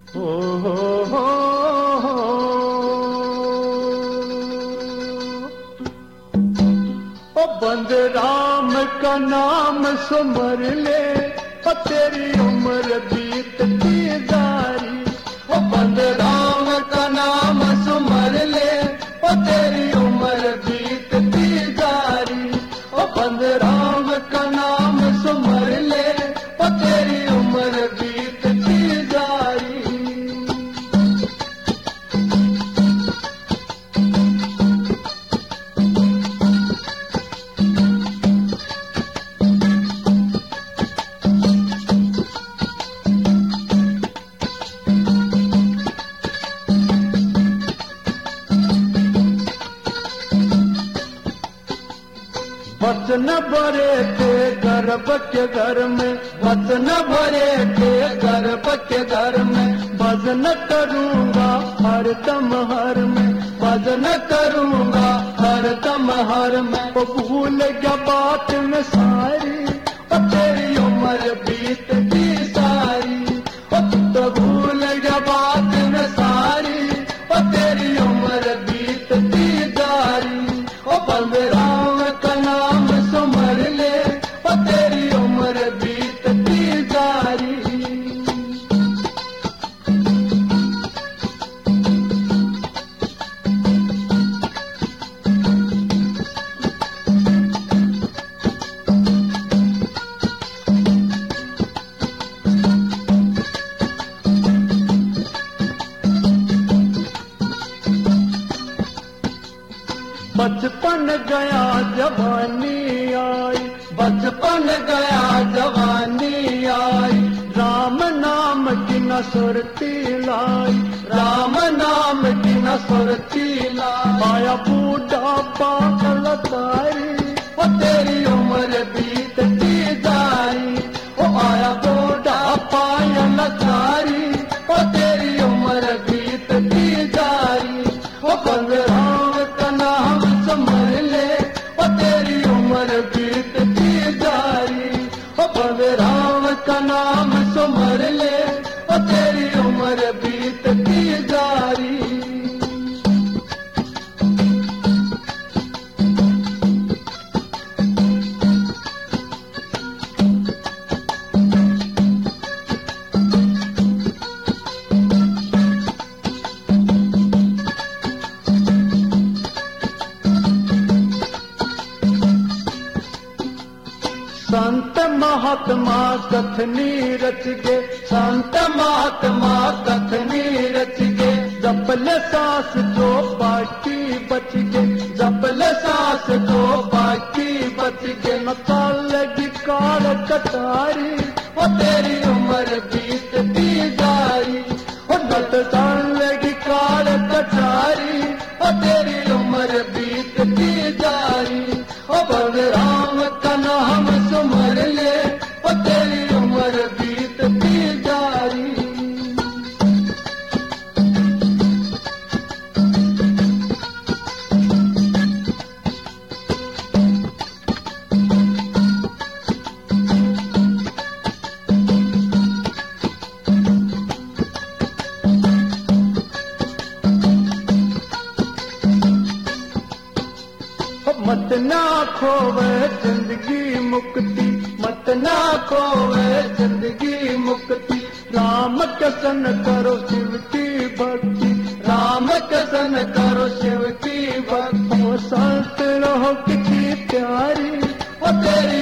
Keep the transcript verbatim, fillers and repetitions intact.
हो हो हो हो ओ बंद राम का नाम सुमर ले, ओ तेरी उम्र बीतती जारी। ओ बंद राम का नाम सुमर ले, ओ तेरी उम्र बीतती जारी। ओ बंद राम का नाम सुमर ले, ओ तेरी उम्र बीतती जारी। वचन भरे थे गर्भ के घर में, वचन भरे थे गर्भ के घर में। भजन करूंगा हर दम हर में, भजन करूंगा हर दम हर में। वो भूल गया बात में सारी, ओ तेरी उम्र बीतती सारी। ओ तू तो भूल गया बात में सारी, ओ तेरी उम्र बीतती जारी। ओ बलराम का नाम सुमर ले, ओ तेरी उम्र बीतती जारी। बचपन गया जवानी आई, बचपन गया जवानी आई। राम नाम की न सुरती लाई, राम नाम की न सुरती लाई। आया बूढ़ा पागल तारी, ओ तेरी उम्र बीतती जारी। ओ आया बूढ़ा पायल तारी, ओ तेरी उम्र बीतती जारी। ओ बलराम का नाम सुमर ले, ओ तेरी उम्र बीतती जारी। ओ बलराम का नाम सुमर ले, ओ तेरी उम्र बीतती जारी। संत महात्मा कथनी रच गे, संत महात्मा कथनी रच गे। जपल सांस जो बाकी बच गे, जपल सांस जो बाकी बच गे। न चलेगी काल कटारी, ओ तेरी उम्र बीतती जारी। ओ न चलेगी काल कटारी, ओ तेरी उम्र बीतती जारी। ओ बलराम का नाम सुमर ले, ओ तेरी उम्र बीतती जारी। मत ना खोवे जिंदगी मुक्ति, मत ना खोवे जिंदगी मुक्ति। राम कसन करो शिव की भक्ति, राम कसन करो शिव की भक्ति। ओ संत रहो किसी प्यारी, ओ तेरी